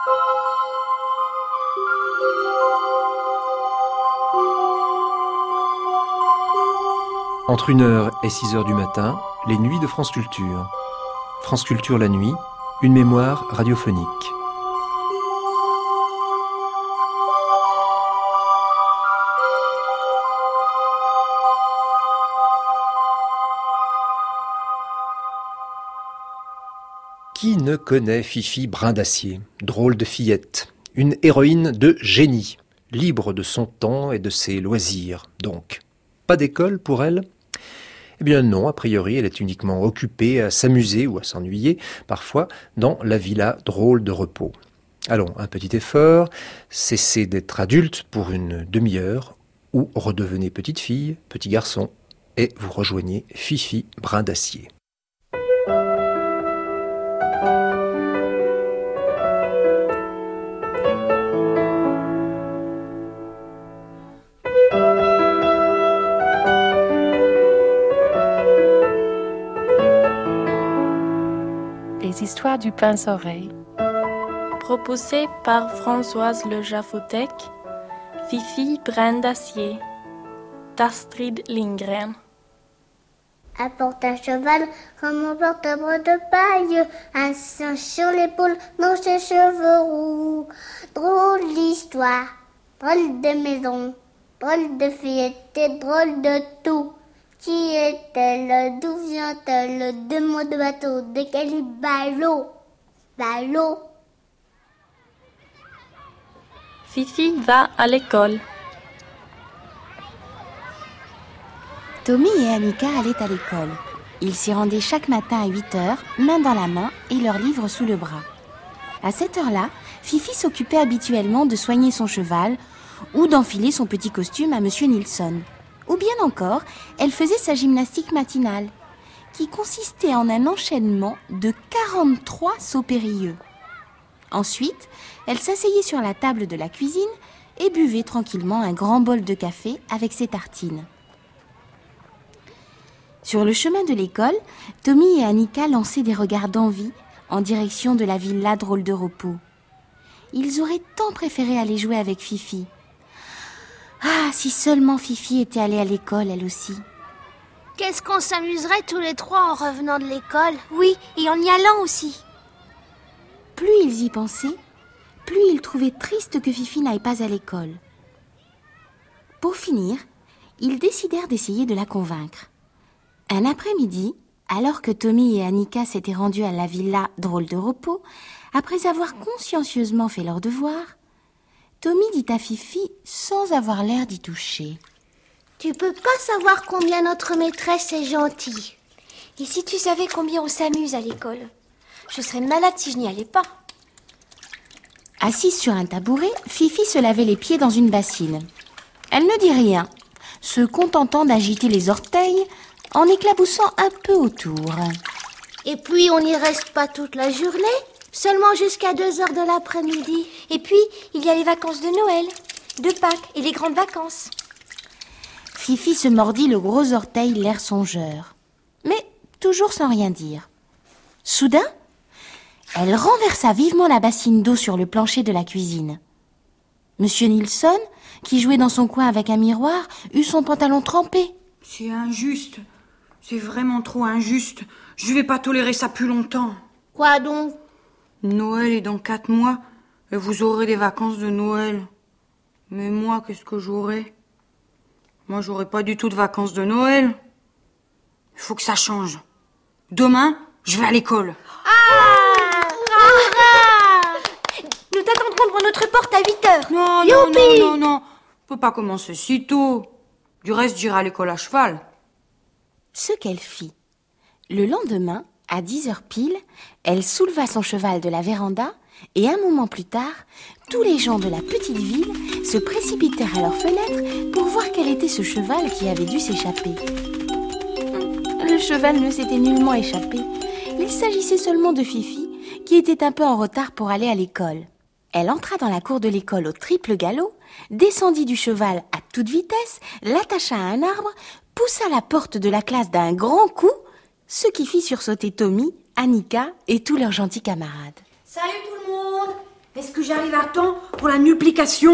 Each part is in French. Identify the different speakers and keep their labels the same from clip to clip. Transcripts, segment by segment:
Speaker 1: Entre 1h et 6h du matin, les nuits de France Culture. France Culture la nuit, une mémoire radiophonique. Qui ne connaît Fifi Brin d'Acier, drôle de fillette, une héroïne de génie, libre de son temps et de ses loisirs, donc. Pas d'école pour elle ? Eh bien non, a priori, elle est uniquement occupée à s'amuser ou à s'ennuyer, parfois, dans la villa drôle de repos. Allons, un petit effort, cessez d'être adulte pour une demi-heure, ou redevenez petite fille, petit garçon, et vous rejoignez Fifi Brin d'Acier.
Speaker 2: Les histoires du pince-oreille.
Speaker 3: Proposé par Françoise Le Jaffotec, Fifi Brin d'Acier, d'Astrid Lindgren.
Speaker 4: Apporte un cheval comme on porte un bras de paille, un singe sur l'épaule dans ses cheveux roux. Drôle d'histoire, drôle de maison, drôle de fillette et drôle de tout. Qui est-elle? D'où vient-elle? De mots de bateau, de quel ballot? Ballot.
Speaker 3: Fifi va à l'école.
Speaker 5: Tommy et Annika allaient à l'école. Ils s'y rendaient chaque matin à 8h, main dans la main et leur livre sous le bras. À cette heure-là, Fifi s'occupait habituellement de soigner son cheval ou d'enfiler son petit costume à Monsieur Nilsson. Ou bien encore, elle faisait sa gymnastique matinale, qui consistait en un enchaînement de 43 sauts périlleux. Ensuite, elle s'asseyait sur la table de la cuisine et buvait tranquillement un grand bol de café avec ses tartines. Sur le chemin de l'école, Tommy et Annika lançaient des regards d'envie en direction de la villa drôle de repos. Ils auraient tant préféré aller jouer avec Fifi. Ah, si seulement Fifi était allée à l'école, elle aussi.
Speaker 4: Qu'est-ce qu'on s'amuserait tous les trois en revenant de l'école?
Speaker 6: Oui, et en y allant aussi.
Speaker 5: Plus ils y pensaient, plus ils trouvaient triste que Fifi n'aille pas à l'école. Pour finir, ils décidèrent d'essayer de la convaincre. Un après-midi, alors que Tommy et Annika s'étaient rendus à la villa drôle de repos, après avoir consciencieusement fait leurs devoirs, Tommy dit à Fifi sans avoir l'air d'y toucher.
Speaker 4: Tu peux pas savoir combien notre maîtresse est gentille.
Speaker 6: Et si tu savais combien on s'amuse à l'école? Je serais malade si je n'y allais pas.
Speaker 5: Assise sur un tabouret, Fifi se lavait les pieds dans une bassine. Elle ne dit rien, se contentant d'agiter les orteils en éclaboussant un peu autour.
Speaker 4: Et puis on n'y reste pas toute la journée, seulement jusqu'à 2h de l'après-midi.
Speaker 6: Et puis, il y a les vacances de Noël, de Pâques et les grandes vacances.
Speaker 5: Fifi se mordit le gros orteil, l'air songeur. Mais toujours sans rien dire. Soudain, elle renversa vivement la bassine d'eau sur le plancher de la cuisine. Monsieur Nilsson, qui jouait dans son coin avec un miroir, eut son pantalon trempé.
Speaker 7: C'est injuste. C'est vraiment trop injuste. Je vais pas tolérer ça plus longtemps.
Speaker 4: Quoi donc?
Speaker 7: Noël est dans 4 mois et vous aurez des vacances de Noël. Mais moi, qu'est-ce que j'aurai? Moi, j'aurai pas du tout de vacances de Noël. Il faut que ça change. Demain, je vais à l'école.
Speaker 6: Nous t'attendrons devant notre porte à 8h.
Speaker 7: Non. On peut pas commencer si tôt. Du reste, j'irai à l'école à cheval.
Speaker 5: Ce qu'elle fit. Le lendemain, à 10h pile, elle souleva son cheval de la véranda et un moment plus tard, tous les gens de la petite ville se précipitèrent à leurs fenêtres pour voir quel était ce cheval qui avait dû s'échapper. Le cheval ne s'était nullement échappé. Il s'agissait seulement de Fifi, qui était un peu en retard pour aller à l'école. Elle entra dans la cour de l'école au triple galop, descendit du cheval à toute vitesse, l'attacha à un arbre, poussa la porte de la classe d'un grand coup, ce qui fit sursauter Tommy, Annika et tous leurs gentils camarades.
Speaker 6: Salut tout le monde!
Speaker 7: Est-ce que j'arrive à temps pour la multiplication?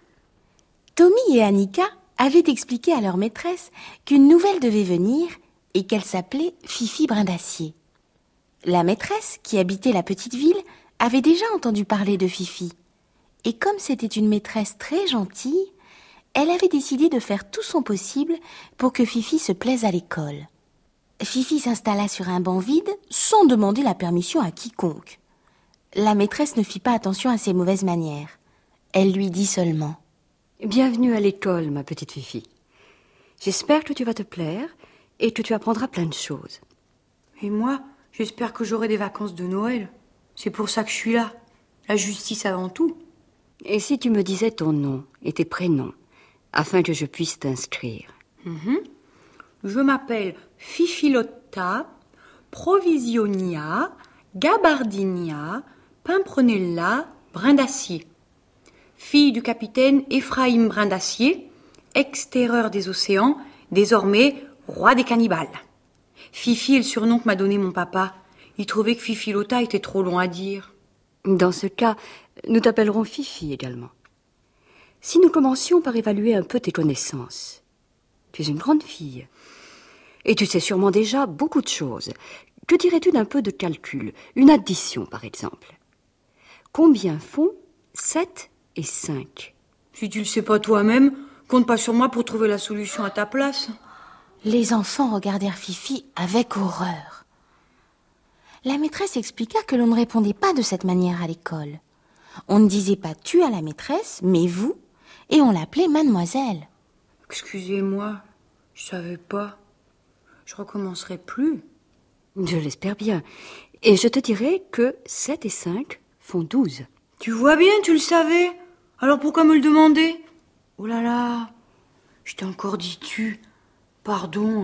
Speaker 5: Tommy et Annika avaient expliqué à leur maîtresse qu'une nouvelle devait venir et qu'elle s'appelait Fifi Brindacier. La maîtresse, qui habitait la petite ville, avait déjà entendu parler de Fifi. Et comme c'était une maîtresse très gentille, elle avait décidé de faire tout son possible pour que Fifi se plaise à l'école. Fifi s'installa sur un banc vide sans demander la permission à quiconque. La maîtresse ne fit pas attention à ses mauvaises manières. Elle lui dit seulement:
Speaker 8: Bienvenue à l'école, ma petite Fifi. J'espère que tu vas te plaire et que tu apprendras plein de choses.
Speaker 7: Et moi, j'espère que j'aurai des vacances de Noël. C'est pour ça que je suis là. La justice avant tout.
Speaker 8: Et si tu me disais ton nom et tes prénoms, afin que je puisse t'inscrire?
Speaker 7: Je m'appelle Fifilotta Provisionia Gabardinia Pimpronella Brindacier, fille du capitaine Ephraim Brindacier, ex-terreur des océans, désormais roi des cannibales. Fifi est le surnom que m'a donné mon papa. Il trouvait que Fifilotta était trop long à dire.
Speaker 8: Dans ce cas, nous t'appellerons Fifi également. Si nous commencions par évaluer un peu tes connaissances. Tu es une grande fille. Et tu sais sûrement déjà beaucoup de choses. Que dirais-tu d'un peu de calcul? Une addition, par exemple. Combien font 7 et 5?
Speaker 7: Si tu le sais pas toi-même, compte pas sur moi pour trouver la solution à ta place.
Speaker 5: Les enfants regardèrent Fifi avec horreur. La maîtresse expliqua que l'on ne répondait pas de cette manière à l'école. On ne disait pas « tu » à la maîtresse, mais « vous », et on l'appelait mademoiselle.
Speaker 7: Excusez-moi, je savais pas. Je recommencerai plus.
Speaker 8: Je l'espère bien. Et je te dirai que 7 et 5 font 12.
Speaker 7: Tu vois bien, tu le savais. Alors pourquoi me le demander? Oh là là, je t'ai encore dit tu. Pardon.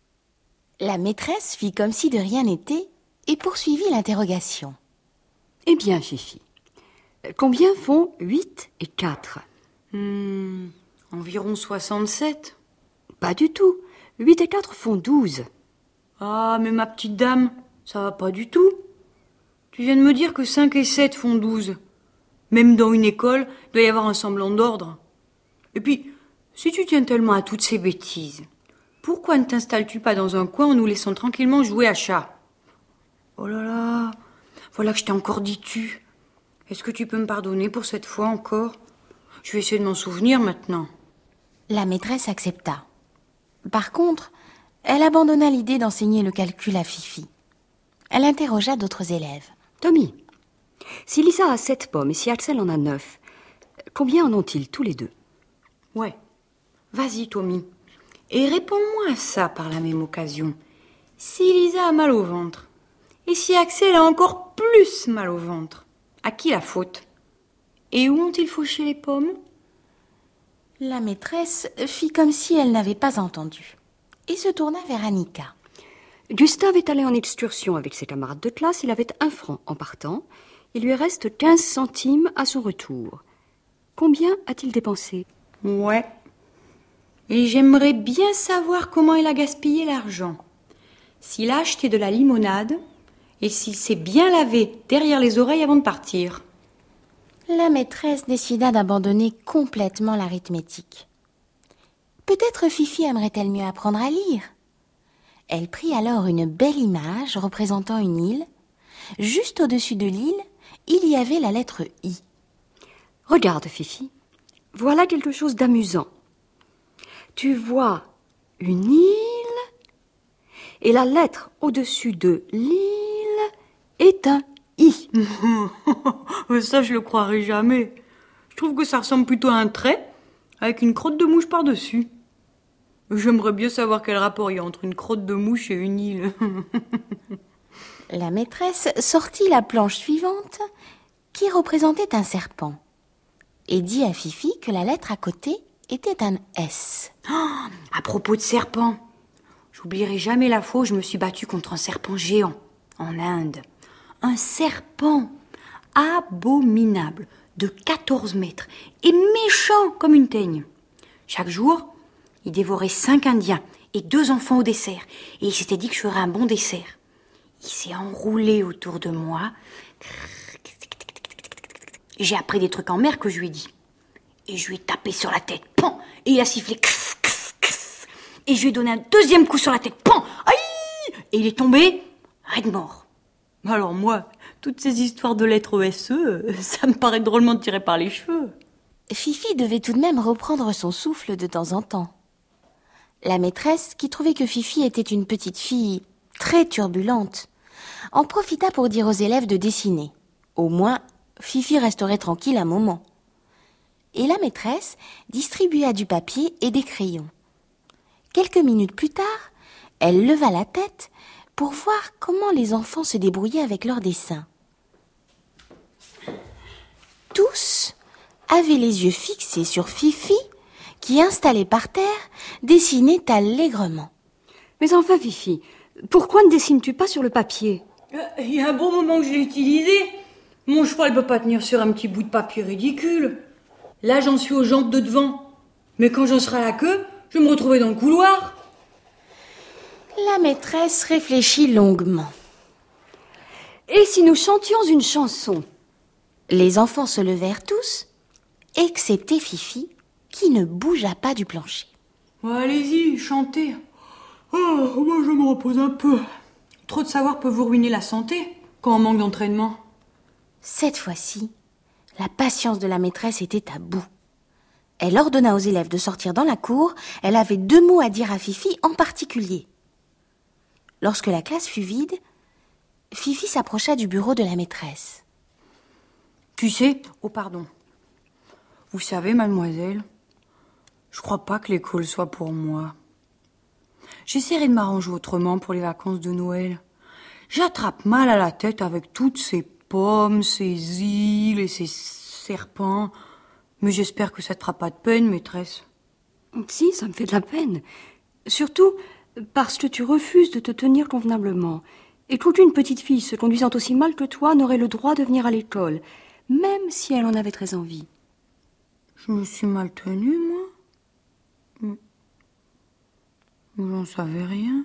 Speaker 5: La maîtresse fit comme si de rien n'était et poursuivit l'interrogation.
Speaker 8: Eh bien, Fifi, combien font 8 et 4?
Speaker 7: Environ 67.
Speaker 8: Pas du tout. 8 et 4 font 12.
Speaker 7: Ah, mais ma petite dame, ça va pas du tout. Tu viens de me dire que 5 et 7 font 12. Même dans une école, il doit y avoir un semblant d'ordre. Et puis, si tu tiens tellement à toutes ces bêtises, pourquoi ne t'installes-tu pas dans un coin en nous laissant tranquillement jouer à chat? Oh là là, voilà que je t'ai encore dit tu. Est-ce que tu peux me pardonner pour cette fois encore? Je vais essayer de m'en souvenir maintenant.
Speaker 5: La maîtresse accepta. Par contre, elle abandonna l'idée d'enseigner le calcul à Fifi. Elle interrogea d'autres élèves.
Speaker 8: Tommy, si Lisa a 7 pommes et si Axel en a 9, combien en ont-ils tous les deux?
Speaker 7: Ouais. Vas-y, Tommy. Et réponds-moi à ça par la même occasion. Si Lisa a mal au ventre, et si Axel a encore plus mal au ventre, à qui la faute? Et où ont-ils fauché les pommes?
Speaker 5: La maîtresse fit comme si elle n'avait pas entendu et se tourna vers Annika.
Speaker 8: Gustave est allé en excursion avec ses camarades de classe. Il avait 1 franc en partant. Il lui reste 15 centimes à son retour. Combien a-t-il dépensé?
Speaker 7: Ouais. Et j'aimerais bien savoir comment il a gaspillé l'argent. S'il a acheté de la limonade et s'il s'est bien lavé derrière les oreilles avant de partir.
Speaker 5: La maîtresse décida d'abandonner complètement l'arithmétique. Peut-être Fifi aimerait-elle mieux apprendre à lire. Elle prit alors une belle image représentant une île. Juste au-dessus de l'île, il y avait la lettre I.
Speaker 8: Regarde, Fifi, voilà quelque chose d'amusant. Tu vois une île et la lettre au-dessus de l'île est un I.
Speaker 7: Ça, je le croirais jamais. Je trouve que ça ressemble plutôt à un trait avec une crotte de mouche par-dessus. J'aimerais bien savoir quel rapport il y a entre une crotte de mouche et une île.
Speaker 5: La maîtresse sortit la planche suivante qui représentait un serpent et dit à Fifi que la lettre à côté était un S.
Speaker 7: À propos de serpent, j'oublierai jamais la fois où je me suis battue contre un serpent géant en Inde. Un serpent abominable de 14 mètres et méchant comme une teigne. Chaque jour, il dévorait 5 Indiens et 2 enfants au dessert. Et il s'était dit que je ferais un bon dessert. Il s'est enroulé autour de moi. Et j'ai appris des trucs en mer que je lui ai dit. Et je lui ai tapé sur la tête, pan. Et il a sifflé, kss, kss, kss. Et je lui ai donné un deuxième coup sur la tête, pan. Aïe! Et il est tombé, raide mort. Alors moi, toutes ces histoires de lettres SE, ça me paraît drôlement tiré par les cheveux.
Speaker 5: Fifi devait tout de même reprendre son souffle de temps en temps. La maîtresse, qui trouvait que Fifi était une petite fille très turbulente, en profita pour dire aux élèves de dessiner. Au moins, Fifi resterait tranquille un moment. Et la maîtresse distribua du papier et des crayons. Quelques minutes plus tard, elle leva la tête pour voir comment les enfants se débrouillaient avec leurs dessins. Tous avaient les yeux fixés sur Fifi, qui, installée par terre, dessinait allègrement.
Speaker 8: Mais enfin, Fifi, pourquoi ne dessines-tu pas sur le papier?
Speaker 7: Il y a un bon moment que je l'ai utilisé. Mon cheval ne peut pas tenir sur un petit bout de papier ridicule. Là, j'en suis aux jambes de devant. Mais quand j'en serai à la queue, je vais me retrouver dans le couloir.
Speaker 5: La maîtresse réfléchit longuement.
Speaker 8: Et si nous chantions une chanson?
Speaker 5: Les enfants se levèrent tous, excepté Fifi, qui ne bougea pas du plancher.
Speaker 7: Allez-y, chantez. Oh, moi je me repose un peu. Trop de savoir peut vous ruiner la santé quand on manque d'entraînement.
Speaker 5: Cette fois-ci, la patience de la maîtresse était à bout. Elle ordonna aux élèves de sortir dans la cour. Elle avait 2 mots à dire à Fifi en particulier. Lorsque la classe fut vide, Fifi s'approcha du bureau de la maîtresse.
Speaker 7: Tu sais, oh pardon. Vous savez, mademoiselle, je crois pas que l'école soit pour moi. J'essaierai de m'arranger autrement pour les vacances de Noël. J'attrape mal à la tête avec toutes ces pommes, ces îles et ces serpents. Mais j'espère que ça te fera pas de peine, maîtresse.
Speaker 8: Si, ça me fait de la peine. Surtout parce que tu refuses de te tenir convenablement. Et qu'aucune petite fille se conduisant aussi mal que toi n'aurait le droit de venir à l'école, même si elle en avait très envie.
Speaker 7: Je me suis mal tenue, moi. Mais j'en savais rien.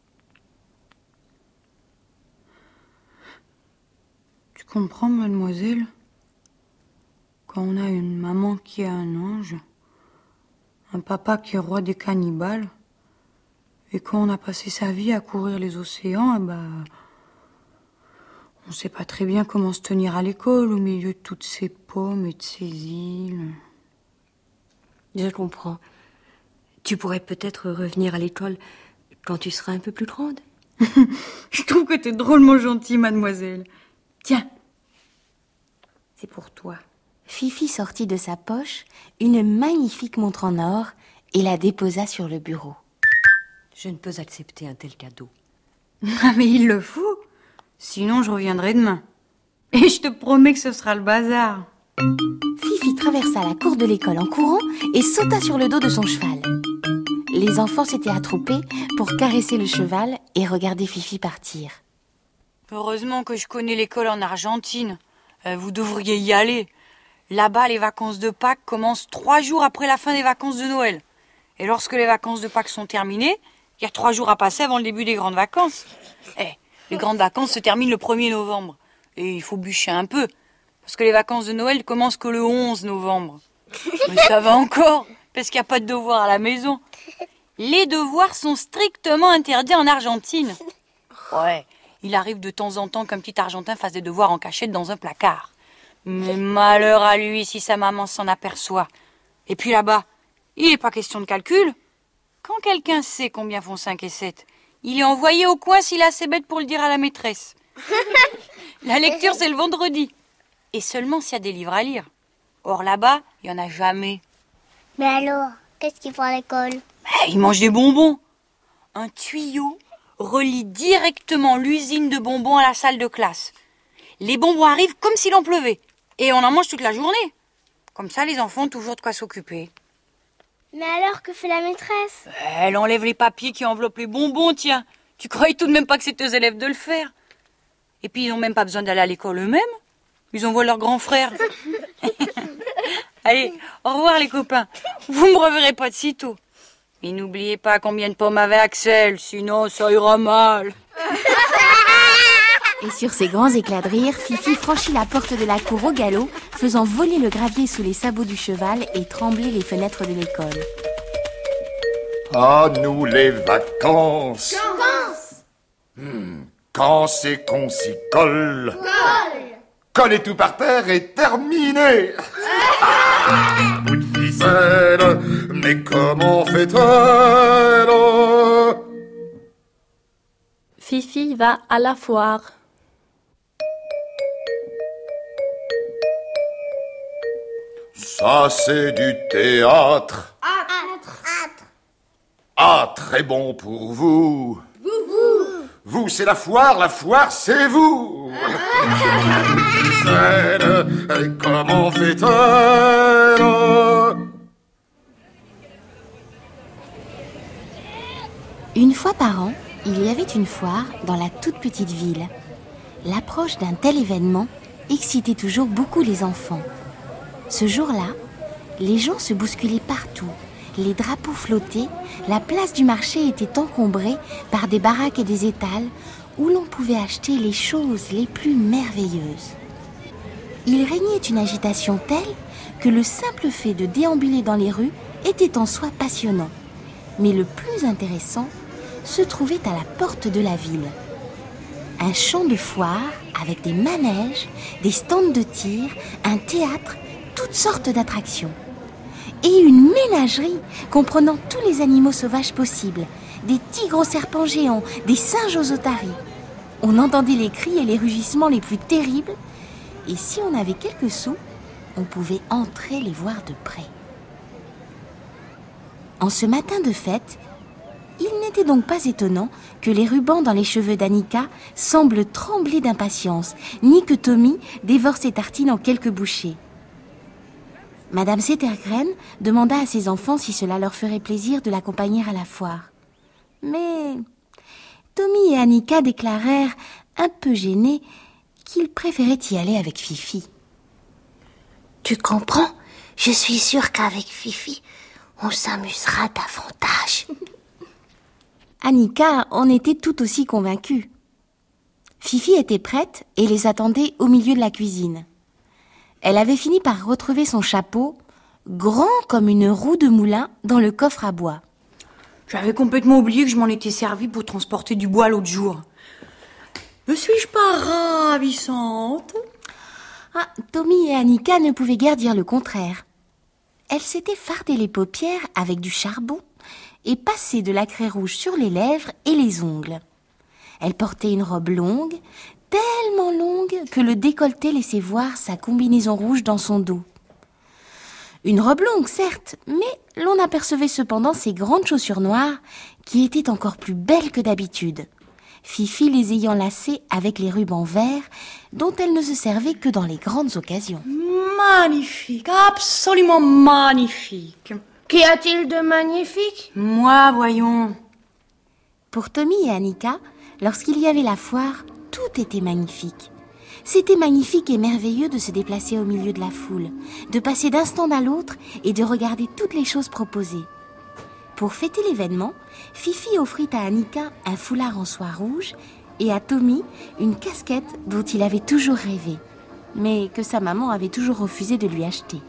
Speaker 7: Tu comprends, mademoiselle? Quand on a une maman qui est un ange, un papa qui est roi des cannibales, et quand on a passé sa vie à courir les océans, on sait pas très bien comment se tenir à l'école au milieu de toutes ces pommes et de ces îles.
Speaker 8: Je comprends. Tu pourrais peut-être revenir à l'école quand tu seras un peu plus grande.
Speaker 7: Je trouve que t'es drôlement gentille, mademoiselle. Tiens, c'est pour toi.
Speaker 5: Fifi sortit de sa poche une magnifique montre en or et la déposa sur le bureau.
Speaker 8: Je ne peux accepter un tel cadeau.
Speaker 7: Ah, mais il le faut. Sinon, je reviendrai demain. Et je te promets que ce sera le bazar.
Speaker 5: Fifi traversa la cour de l'école en courant et sauta sur le dos de son cheval. Les enfants s'étaient attroupés pour caresser le cheval et regarder Fifi partir.
Speaker 7: Heureusement que je connais l'école en Argentine. Vous devriez y aller. Là-bas, les vacances de Pâques commencent 3 jours après la fin des vacances de Noël. Et lorsque les vacances de Pâques sont terminées, il y a 3 jours à passer avant le début des grandes vacances. Les grandes vacances se terminent le 1er novembre. Et il faut bûcher un peu. Parce que les vacances de Noël commencent que le 11 novembre. Mais ça va encore, parce qu'il n'y a pas de devoirs à la maison. Les devoirs sont strictement interdits en Argentine. Ouais, il arrive de temps en temps qu'un petit Argentin fasse des devoirs en cachette dans un placard. Mais malheur à lui si sa maman s'en aperçoit. Et puis là-bas, il n'est pas question de calcul. Quand quelqu'un sait combien font 5 et 7, il est envoyé au coin s'il est assez bête pour le dire à la maîtresse. La lecture, c'est le vendredi. Et seulement s'il y a des livres à lire. Or là-bas, il n'y en a jamais.
Speaker 4: Mais alors, qu'est-ce qu'ils font à l'école?
Speaker 7: Ils mangent des bonbons. Un tuyau relie directement l'usine de bonbons à la salle de classe. Les bonbons arrivent comme s'il en pleuvait. Et on en mange toute la journée. Comme ça, les enfants ont toujours de quoi s'occuper.
Speaker 4: Mais alors, que fait la maîtresse?
Speaker 7: Elle enlève les papiers qui enveloppent les bonbons, tiens. Tu croyais tout de même pas que c'était aux élèves de le faire? Et puis, ils n'ont même pas besoin d'aller à l'école eux-mêmes. Ils envoient leurs grands frères. Allez, au revoir les copains. Vous me reverrez pas de sitôt. Mais n'oubliez pas combien de pommes avait Axel, sinon ça ira mal.
Speaker 5: Et sur ces grands éclats de rire, Fifi franchit la porte de la cour au galop, faisant voler le gravier sous les sabots du cheval et trembler les fenêtres de l'école.
Speaker 9: À nous les vacances. Quand c'est qu'on s'y colle. Coller tout par terre et terminer. Bout de ficelle, mais comment fait-elle?
Speaker 3: Fifi va à la foire.
Speaker 9: Ça c'est du théâtre. Ah, très bon pour vous. Vous, c'est la foire, c'est vous. Et comment fait-elle?
Speaker 5: Une fois par an, il y avait une foire dans la toute petite ville. L'approche d'un tel événement excitait toujours beaucoup les enfants. Ce jour-là, les gens se bousculaient partout. Les drapeaux flottaient, la place du marché était encombrée par des baraques et des étals où l'on pouvait acheter les choses les plus merveilleuses. Il régnait une agitation telle que le simple fait de déambuler dans les rues était en soi passionnant. Mais le plus intéressant se trouvait à la porte de la ville. Un champ de foire avec des manèges, des stands de tir, un théâtre, toutes sortes d'attractions. Et une ménagerie comprenant tous les animaux sauvages possibles, des tigres aux serpents géants, des singes aux otaries. On entendait les cris et les rugissements les plus terribles, et si on avait quelques sous, on pouvait entrer les voir de près. En ce matin de fête, il n'était donc pas étonnant que les rubans dans les cheveux d'Annika semblent trembler d'impatience, ni que Tommy dévore ses tartines en quelques bouchées. Madame Settergren demanda à ses enfants si cela leur ferait plaisir de l'accompagner à la foire. Mais Tommy et Annika déclarèrent, un peu gênés, qu'ils préféraient y aller avec Fifi.
Speaker 4: Tu comprends? Je suis sûre qu'avec Fifi, on s'amusera davantage.
Speaker 5: Annika en était tout aussi convaincue. Fifi était prête et les attendait au milieu de la cuisine. Elle avait fini par retrouver son chapeau, grand comme une roue de moulin, dans le coffre à bois.
Speaker 7: J'avais complètement oublié que je m'en étais servi pour transporter du bois l'autre jour. Ne suis-je pas ravissante?
Speaker 5: Ah, Tommy et Annika ne pouvaient guère dire le contraire. Elle s'était fardé les paupières avec du charbon et passé de la craie rouge sur les lèvres et les ongles. Elle portait une robe longue, tellement longue que le décolleté laissait voir sa combinaison rouge dans son dos. Une robe longue, certes, mais l'on apercevait cependant ses grandes chaussures noires qui étaient encore plus belles que d'habitude, Fifi les ayant lacées avec les rubans verts dont elle ne se servait que dans les grandes occasions.
Speaker 7: Magnifique, absolument magnifique.
Speaker 4: Qu'y a-t-il de magnifique?
Speaker 7: Moi, voyons.
Speaker 5: Pour Tommy et Annika, lorsqu'il y avait la foire, tout était magnifique. C'était magnifique et merveilleux de se déplacer au milieu de la foule, de passer d'un stand à l'autre et de regarder toutes les choses proposées. Pour fêter l'événement, Fifi offrit à Annika un foulard en soie rouge et à Tommy une casquette dont il avait toujours rêvé, mais que sa maman avait toujours refusé de lui acheter.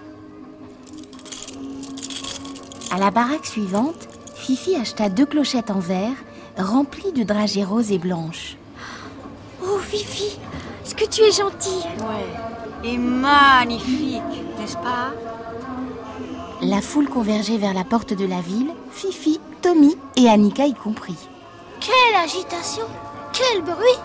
Speaker 5: À la baraque suivante, Fifi acheta 2 clochettes en verre remplies de dragées roses et blanches.
Speaker 6: Oh, Fifi, est-ce que tu es gentille?
Speaker 7: Ouais, et magnifique, n'est-ce pas?
Speaker 5: La foule convergeait vers la porte de la ville, Fifi, Tommy et Annika y compris.
Speaker 4: Quelle agitation! Quel bruit!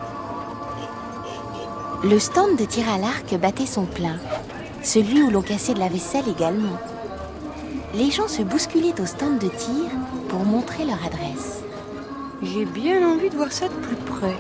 Speaker 5: Le stand de tir à l'arc battait son plein, celui où l'on cassait de la vaisselle également. Les gens se bousculaient au stand de tir pour montrer leur adresse.
Speaker 7: J'ai bien envie de voir ça de plus près.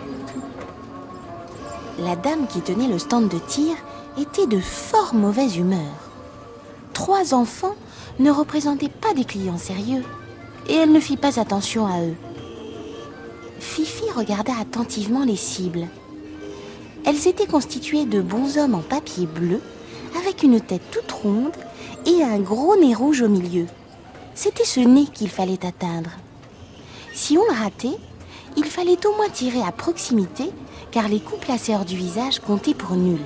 Speaker 5: La dame qui tenait le stand de tir était de fort mauvaise humeur. 3 enfants ne représentaient pas des clients sérieux et elle ne fit pas attention à eux. Fifi regarda attentivement les cibles. Elles étaient constituées de bonshommes en papier bleu avec une tête toute ronde et un gros nez rouge au milieu. C'était ce nez qu'il fallait atteindre. Si on le ratait, il fallait au moins tirer à proximité, car les coups placés hors du visage comptaient pour nuls.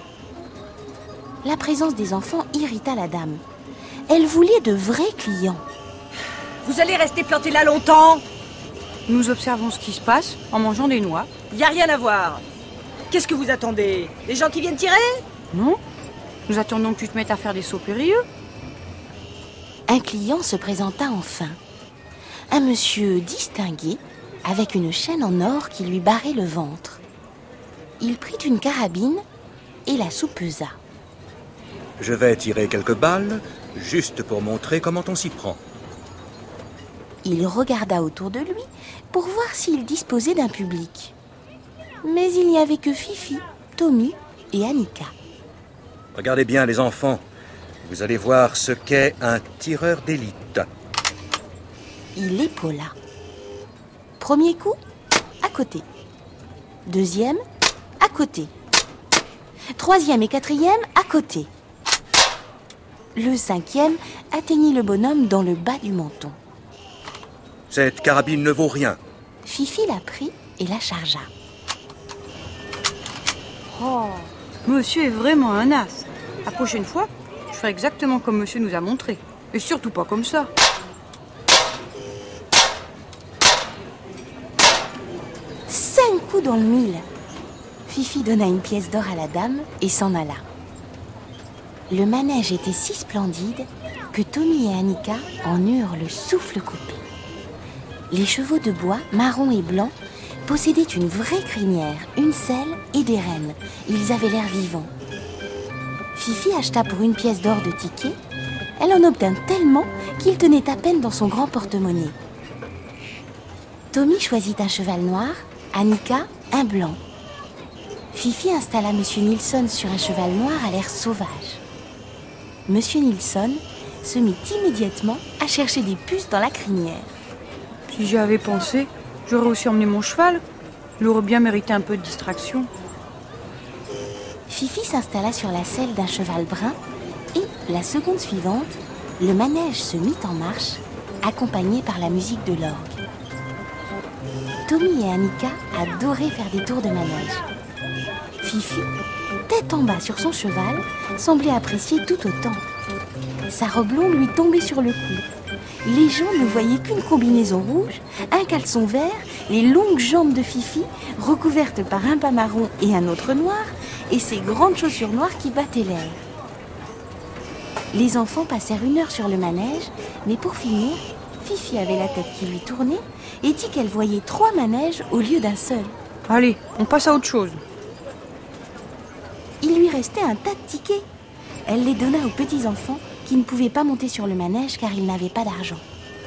Speaker 5: La présence des enfants irrita la dame. Elle voulait de vrais clients.
Speaker 10: Vous allez rester plantés là longtemps?
Speaker 7: Nous observons ce qui se passe en mangeant des noix.
Speaker 10: Y a rien à voir. Qu'est-ce que vous attendez? Les gens qui viennent tirer?
Speaker 7: Non, nous attendons que tu te mettes à faire des sauts périlleux.
Speaker 5: Un client se présenta enfin. Un monsieur distingué, avec une chaîne en or qui lui barrait le ventre. Il prit une carabine et la soupesa.
Speaker 11: Je vais tirer quelques balles, juste pour montrer comment on s'y prend.
Speaker 5: Il regarda autour de lui pour voir s'il disposait d'un public. Mais il n'y avait que Fifi, Tommy et Annika.
Speaker 11: Regardez bien les enfants. Vous allez voir ce qu'est un tireur d'élite.
Speaker 5: Il épaula. Premier coup, à côté. Deuxième, à côté. Troisième et quatrième, à côté. Le cinquième atteignit le bonhomme dans le bas du menton.
Speaker 11: Cette carabine ne vaut rien.
Speaker 5: Fifi la prit et la chargea.
Speaker 7: Oh, monsieur est vraiment un as. La prochaine fois, je ferai exactement comme monsieur nous a montré. Et surtout pas comme ça.
Speaker 5: Cinq coups dans le mille. Fifi donna une pièce d'or à la dame et s'en alla. Le manège était si splendide que Tommy et Annika en eurent le souffle coupé. Les chevaux de bois, marron et blanc, possédaient une vraie crinière, une selle et des rênes. Ils avaient l'air vivants. Fifi acheta pour une pièce d'or de tickets. Elle en obtint tellement qu'il tenait à peine dans son grand porte-monnaie. Tommy choisit un cheval noir, Annika un blanc. Fifi installa M. Nilsson sur un cheval noir à l'air sauvage. M. Nilsson se mit immédiatement à chercher des puces dans la crinière.
Speaker 7: Si j'y avais pensé, j'aurais aussi emmené mon cheval. Il aurait bien mérité un peu de distraction.
Speaker 5: Fifi s'installa sur la selle d'un cheval brun et, la seconde suivante, le manège se mit en marche, accompagné par la musique de l'orgue. Tommy et Annika adoraient faire des tours de manège. Fifi, tête en bas sur son cheval, semblait apprécier tout autant. Sa robe longue lui tombait sur le cou. Les gens ne voyaient qu'une combinaison rouge, un caleçon vert, les longues jambes de Fifi, recouvertes par un bas marron et un autre noir, et ses grandes chaussures noires qui battaient l'air. Les enfants passèrent 1 heure sur le manège, mais pour finir, Fifi avait la tête qui lui tournait et dit qu'elle voyait 3 manèges au lieu d'un seul.
Speaker 7: Allez, on passe à autre chose.
Speaker 5: Il lui restait un tas de tickets. Elle les donna aux petits-enfants qui ne pouvaient pas monter sur le manège car ils n'avaient pas d'argent.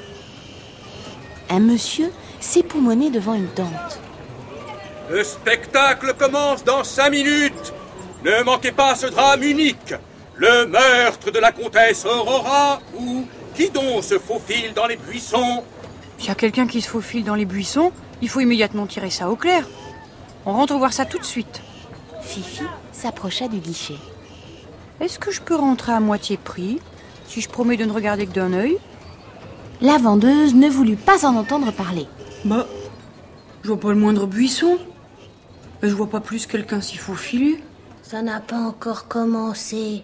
Speaker 5: Un monsieur s'époumonnait devant une tente.
Speaker 12: Le spectacle commence dans 5 minutes. Ne manquez pas ce drame unique. Le meurtre de la comtesse Aurora ou qui donc se faufile dans les buissons?
Speaker 7: S'il y a quelqu'un qui se faufile dans les buissons, il faut immédiatement tirer ça au clair. On rentre voir ça tout de suite.
Speaker 5: Fifi s'approcha du guichet.
Speaker 7: Est-ce que je peux rentrer à moitié prix, si je promets de ne regarder que d'un œil?
Speaker 5: La vendeuse ne voulut pas en entendre parler.
Speaker 7: Bah, je vois pas le moindre buisson. Et je vois pas plus quelqu'un s'y faufiler.
Speaker 4: Ça n'a pas encore commencé.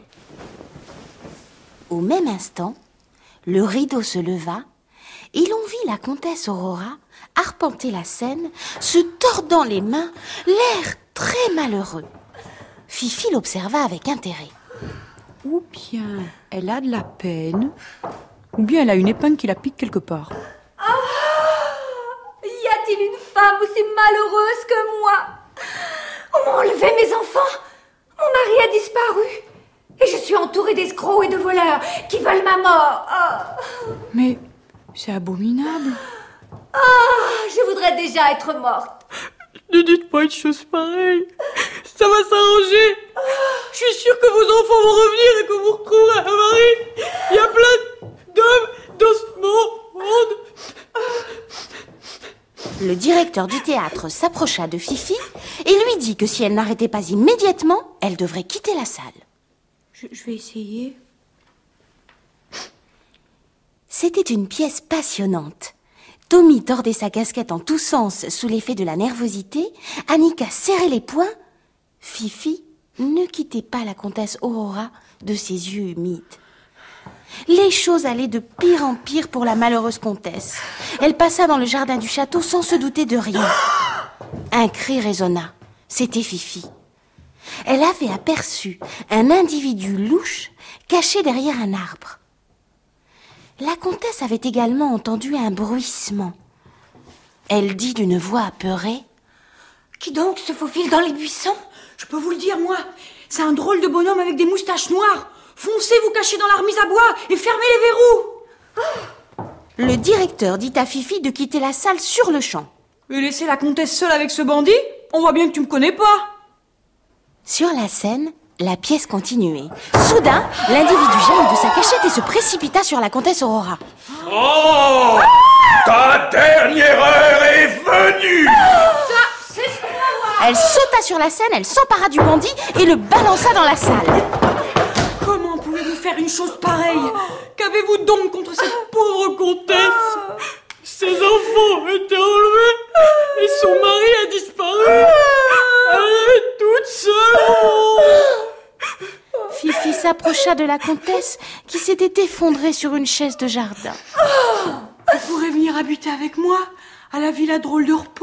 Speaker 5: Au même instant, le rideau se leva et l'on vit la comtesse Aurora arpenter la scène, se tordant les mains, l'air très malheureux. Fifi l'observa avec intérêt.
Speaker 7: Ou bien elle a de la peine, ou bien elle a une épingle qui la pique quelque part.
Speaker 6: Ah! Y a-t-il une femme aussi malheureuse que moi? On m'a enlevé mes enfants. Mon mari a disparu. Et je suis entourée d'escrocs et de voleurs qui veulent ma mort. Oh.
Speaker 7: Mais c'est abominable.
Speaker 6: Ah, je voudrais déjà être morte.
Speaker 7: Ne dites pas une chose pareille. Ça va s'arranger. Je suis sûre que vos enfants vont revenir et que vous retrouverez un mari. Il y a plein d'hommes dans ce monde.
Speaker 5: Le directeur du théâtre s'approcha de Fifi et lui dit que si elle n'arrêtait pas immédiatement, elle devrait quitter la salle.
Speaker 7: Je vais essayer.
Speaker 5: C'était une pièce passionnante. Tommy tordait sa casquette en tous sens sous l'effet de la nervosité. Annika serrait les poings. Fifi ne quittait pas la comtesse Aurora de ses yeux humides. Les choses allaient de pire en pire pour la malheureuse comtesse. Elle passa dans le jardin du château sans se douter de rien. Un cri résonna. C'était Fifi. Elle avait aperçu un individu louche caché derrière un arbre. La comtesse avait également entendu un bruissement. Elle dit d'une voix apeurée:
Speaker 7: « Qui donc se faufile dans les buissons ? Je peux vous le dire, moi. C'est un drôle de bonhomme avec des moustaches noires. Foncez vous cacher dans la remise à bois et fermez les verrous. »
Speaker 5: Le directeur dit à Fifi de quitter la salle sur le champ.
Speaker 7: « Et laisser la comtesse seule avec ce bandit ? On voit bien que tu me connais pas. »
Speaker 5: Sur la scène, la pièce continuait. Soudain, l'individu jaillit de sa cachette et se précipita sur la comtesse Aurora.
Speaker 12: « Oh, ta dernière heure est venue !»
Speaker 5: Elle sauta sur la scène, elle s'empara du bandit et le balança dans la salle.
Speaker 7: « Comment pouvez-vous faire une chose pareille ? Qu'avez-vous donc contre cette pauvre comtesse ? Ses enfants étaient enlevés et son mari a disparu. Elle est toute seule. »
Speaker 5: Fifi s'approcha de la comtesse qui s'était effondrée sur une chaise de jardin.
Speaker 7: « Vous pourrez venir habiter avec moi à la villa drôle de repos. »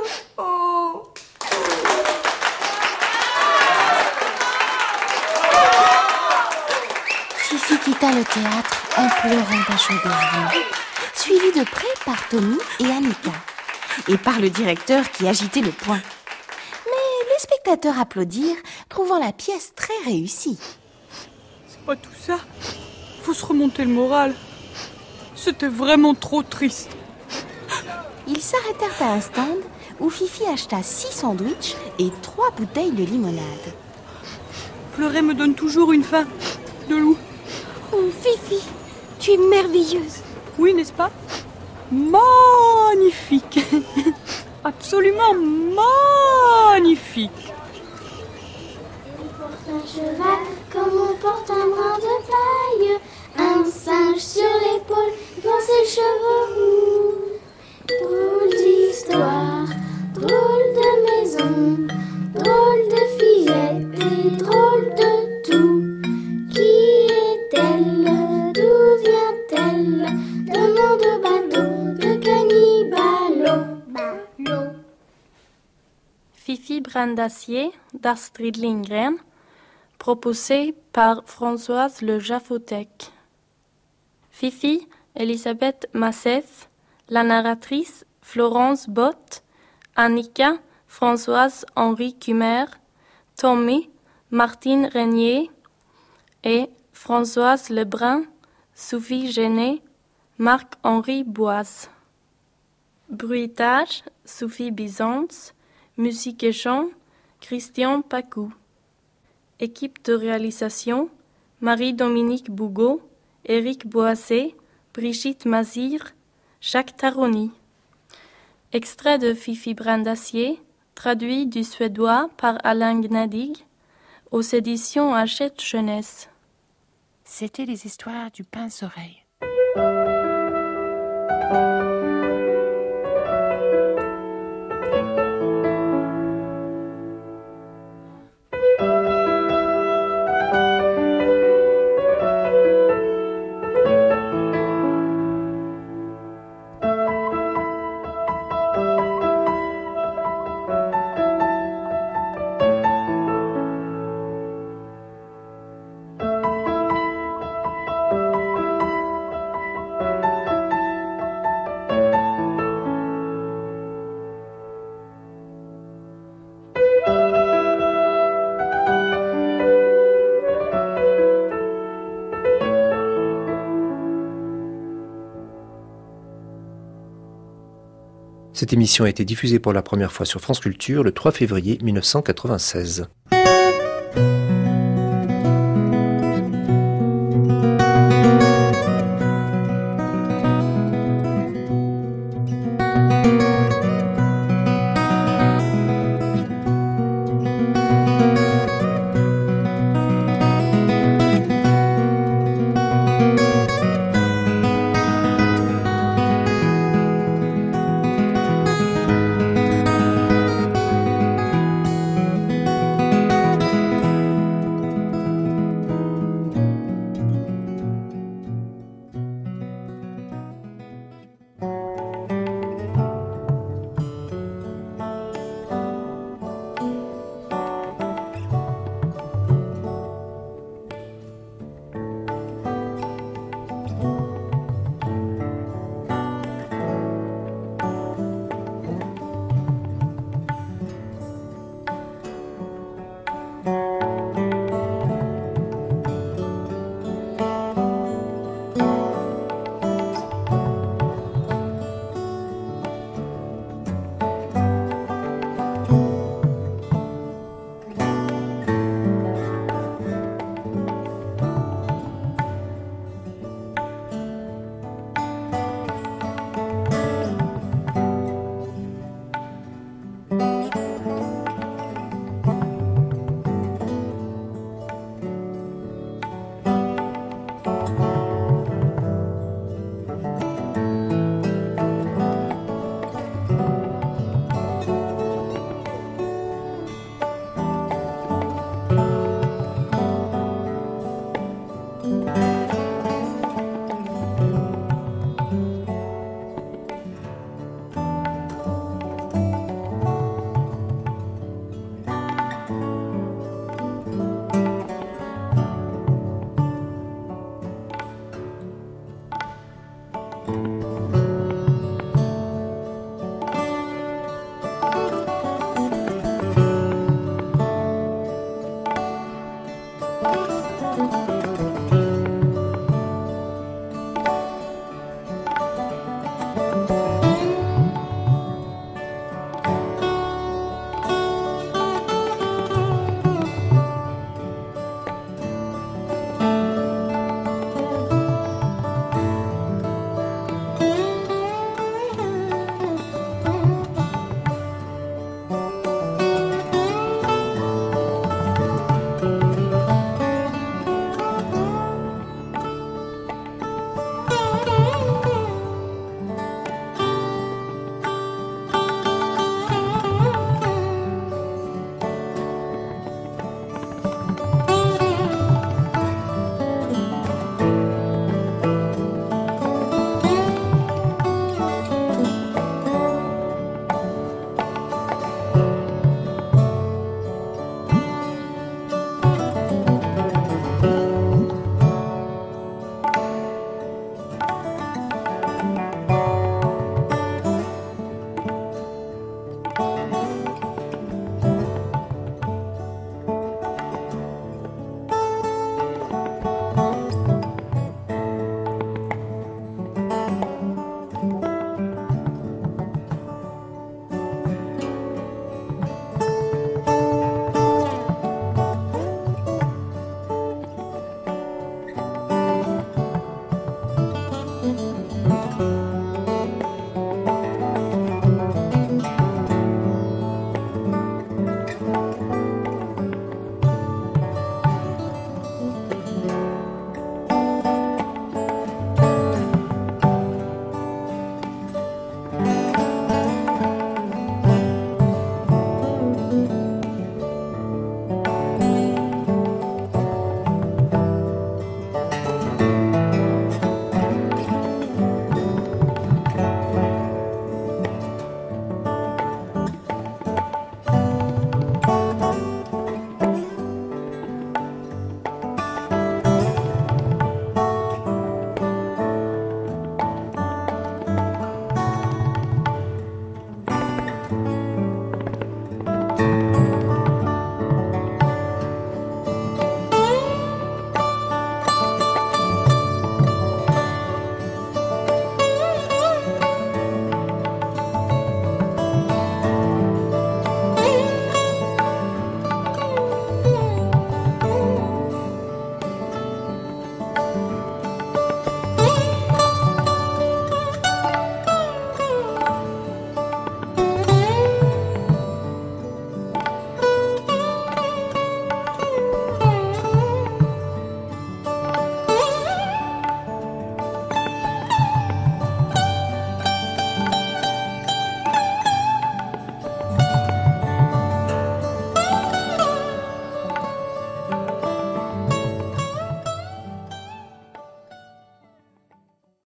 Speaker 5: Fifi quitta le théâtre en pleurant à chaudes larmes, suivie de près par Tommy et Annika, et par le directeur qui agitait le poing. Mais les spectateurs applaudirent, trouvant la pièce très réussie.
Speaker 7: C'est pas tout ça. Faut se remonter le moral. C'était vraiment trop triste.
Speaker 5: Ils s'arrêtèrent à un stand où Fifi acheta 6 sandwichs et 3 bouteilles de limonade.
Speaker 7: Pleurer me donne toujours une faim de loup.
Speaker 6: Oh, Fifi, tu es merveilleuse.
Speaker 7: Oui, n'est-ce pas ? Magnifique. Absolument magnifique.
Speaker 4: On porte un cheval comme on porte un brin de paille, un singe sur l'épaule dans ses cheveux roux. Drôle d'histoire, drôle de maison, drôle de fillette et drôle de tout. Qui est-elle? D'où vient-elle? De nom de bateau, de cannibalo.
Speaker 3: Fifi Brin d'Acier d'Astrid Lindgren, proposé par Françoise Le Jaffothek. Fifi, Elisabeth Massef, la narratrice Florence Bott, Annika, Françoise-Henri Cumer, Tommy, Martine Régnier et Françoise Lebrun, Sophie Genet, Marc-Henri Boise. Bruitage, Sophie Bizance, musique et chant, Christian Pacou. Équipe de réalisation, Marie-Dominique Bougot, Éric Boissé, Brigitte Mazir, Jacques Taroni. Extrait de Fifi Brin d'Acier, traduit du suédois par Alain Gnadig, aux éditions Hachette Jeunesse.
Speaker 2: C'était les histoires du pince-oreille.
Speaker 1: Cette émission a été diffusée pour la première fois sur France Culture le 3 février 1996.